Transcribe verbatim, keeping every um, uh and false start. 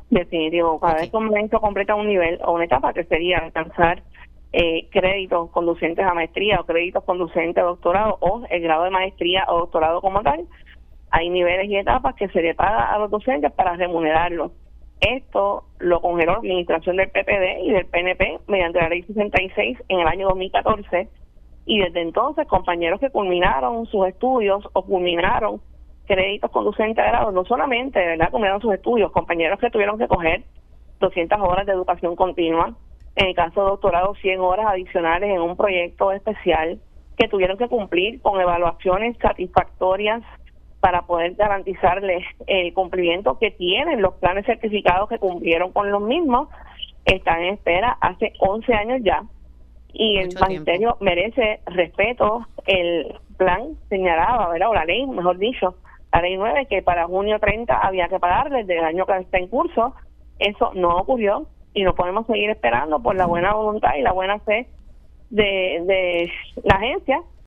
Definitivo, cada Ok. vez que un maestro completa un nivel o una etapa que sería alcanzar eh, créditos conducentes a maestría o créditos conducentes a doctorado o el grado de maestría o doctorado como tal, hay niveles y etapas que se le paga a los docentes para remunerarlos. Esto lo congeló la administración del P P D y del P N P mediante la ley sesenta y seis en el año dos mil catorce, y desde entonces compañeros que culminaron sus estudios o culminaron créditos conducentes a grado, no solamente, ¿verdad?, culminaron sus estudios, compañeros que tuvieron que coger doscientas horas de educación continua, en el caso de doctorado cien horas adicionales en un proyecto especial, que tuvieron que cumplir con evaluaciones satisfactorias para poder garantizarles el cumplimiento que tienen los planes certificados que cumplieron con los mismos, están en espera hace once años ya, y el Mucho magisterio tiempo. merece respeto. El plan señalaba, ¿verdad?, o la ley, mejor dicho, la ley nueve, que para junio treinta había que pagar desde el año que está en curso. Eso no ocurrió y no podemos seguir esperando por la buena voluntad y la buena fe de, de la agencia,